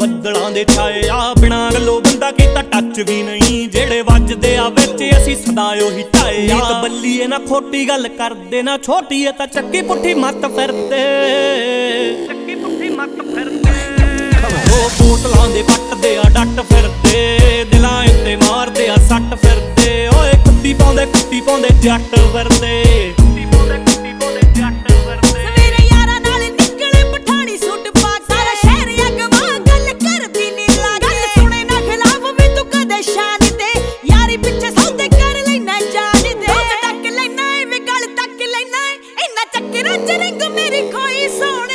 ਬੱਦਲਾਂ ਦੇ ਛਾਏ ਆ। ਬਿਨਾਂ ਗੱਲੋਂ ਬੰਦਾ ਕੀਤਾ ਟੱਚ ਵੀ ਨਹੀਂ, ਜਿਹੜੇ ਵੱਜਦੇ ਆ ਵਿੱਚ ਅਸੀਂ ਸਦਾ ਉਹੀ ਢਾਏ ਆ। ਨੀਤ ਬੱਲੀਏ ਨਾ ਖੋਟੀ ਗੱਲ ਕਰਦੇ, ਨਾ ਛੋਟੀ ਏ ਤਾਂ ਚੱਕੀ ਪੁੱਠੀ ਮੱਤ ਫਿਰਦੇ, ਚੱਕੀ ਪੁੱਠੀ ਮੱਤ ਫਿਰਦੇ। ਉਹ ਬੋਤਲਾਂ ਦੇ ਪੱਟਦੇ ਆ ਡੱਟ ਫਿਰਦੇ, ਦਿਲਾਂ ਉੱਤੇ ਮਾਰਦੇ ਆ ਸੱਟ ਫਿਰਦੇ। ਓਏ ਕੁੱਤੀ ਪਾਉਂਦੇ ਜੱਟ ਵਰਦੇ, ਕੁੱਤੀ ਪਾਉਂਦੇ ਜੱਟ ਵਰਦੇ। ਸਵੇਰੇ ਯਾਰਾਂ ਨਾਲ ਨਿਕਲੇ ਪਠਾਣੀ ਸੂਟ ਪਾ, ਸਾਰਾ ਸ਼ਹਿਰ ਅਗਵਾ ਗੱਲ ਕਰਦੀ ਨੀ ਲੱਗੇ। ਗੱਲ ਸੁਣੇ ਨਾ ਖਿਲਾਫ ਵੀ ਤੂੰ ਕਦੇ ਸ਼ਾਨ ਤੇ, ਯਾਰੀ ਪਿੱਛੇ ਸੌਦੇ ਕਰ ਲੈਣਾ ਜਾਨ ਦੇ। ਟੱਕ ਲੈਣਾ ਏ ਵੇ ਗੱਲ ਤੱਕ ਲੈਣਾ ਏ, ਇੰਨਾ ਚੱਕਰਾਂ ਚ ਰੰਗ ਮੇਰੀ ਖੋਈ ਸੋਹਣਿਆ।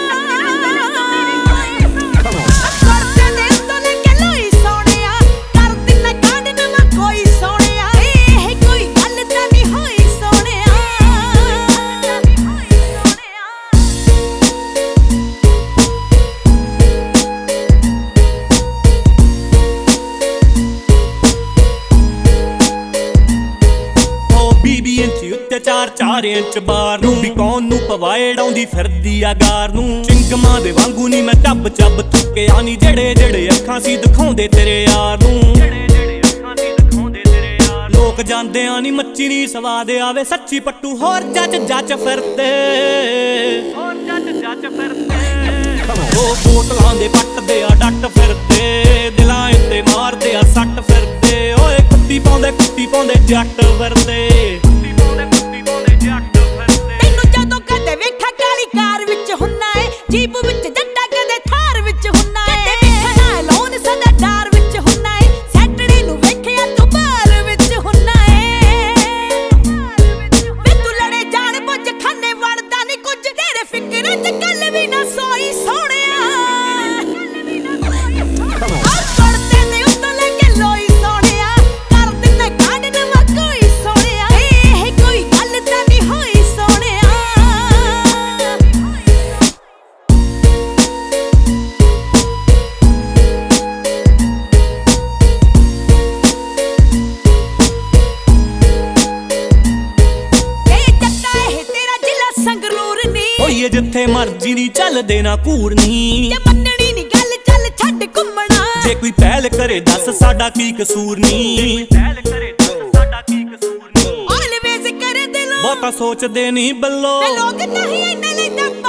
ਚਾਰ ਇੰਚ ਬਾਰ ਨੂੰ ਵੀ ਕੌਣ ਨੂੰ ਪਵਾਏ ਡਾਉਂਦੀ ਫਿਰਦੀ ਆ ਗਾਰ ਨੂੰ। ਚਿੰਗਮਾਂ ਦੇ ਵਾਂਗੂ ਨੀ ਮੈਂ ਚੱਬ ਥੁੱਕਿਆ ਨੀ, ਜਿਹੜੇ ਅੱਖਾਂ ਸੀ ਦਿਖਾਉਂਦੇ ਤੇਰੇ ਯਾਰ ਨੂੰ। ਲੋਕ ਜਾਂਦਿਆਂ ਨੀ ਮੱਚੀ ਨੀ ਸਵਾਦ ਆਵੇ, ਸੱਚੀ ਪੱਟੂ ਹੋਰ ਜੱਜ ਫਿਰਦੇ, ਹੋਰ ਜੱਜ ਫਿਰਦੇ। ਉਹ ਬੋਤਲਾਂ ਦੇ ਪੱਟਦੇ ਆ ਡੱਟ ਫਿਰਦੇ, ਦਿਲਾਂ ਉੱਤੇ ਮਾਰਦੇ ਆ ਸੱਟ ਫਿਰਦੇ। ਓਏ ਕੁੱਤੀ ਪਾਉਂਦੇ ਜੱਟ ਵਰਦੇ। ਤੈਨੂੰ ਜਦੋਂ ਕਦੇ ਵੇਖਾ ਕਾਲੀ ਕਾਰ ਵਿੱਚ ਹੁੰਨਾ ਏ, ਜੀਪ ਵਿੱਚ ਜੱਟਾ ਕਦੇ ਥਾਰ ਵਿੱਚ ਹੁੰਨਾ ਏ। ਕਦੇ ਵੇਖਣਾ ਲੋਨ ਸਦਾ ਡਾਰ ਵਿੱਚ ਹੁੰਨਾ ਏ, ਸੈਟਰਡੇ ਨੂੰ ਵੇਖਿਆ ਤੂੰ ਬਾਰ ਵਿੱਚ ਹੁੰਨਾ ਏ। ਵੇ ਤੂੰ ਲੜੇ ਜਾਣ ਬੁੱਝ ਖਾਨੇ ਵੜਦਾ ਨੀ ਕੁਝ, ਤੇਰੇ ਫਿਕਰਾਂ ਚ ਕੱਲ ਵੀ ਨਾ ਸੋਈ ਸੋਹਣਿਆ। ਓਏ ਜਿੱਥੇ ਮਰਜੀ ਨੀ ਚੱਲਦੇ ਨਾ ਘੂਰਨੀ, ਜੇ ਮੰਨਣੀ ਨੀ ਗੱਲ ਚੱਲ ਛੱਡ ਘੁੰਮਣਾ। ਜੇ ਕੋਈ ਪਹਿਲ ਕਰੇ ਦੱਸ ਸਾਡਾ ਕੀ ਕਸੂਰ ਨੀ, ਆਲਵੇਜ਼ ਕਰੇ ਦਿਲੋਂ ਬਹੁਤਾ ਸੋਚਦੇ ਨੀ ਬੱਲੋ। ਲੋਕ ਨਹੀਂ ਇੰਨੇ ਲੈਂਦਾ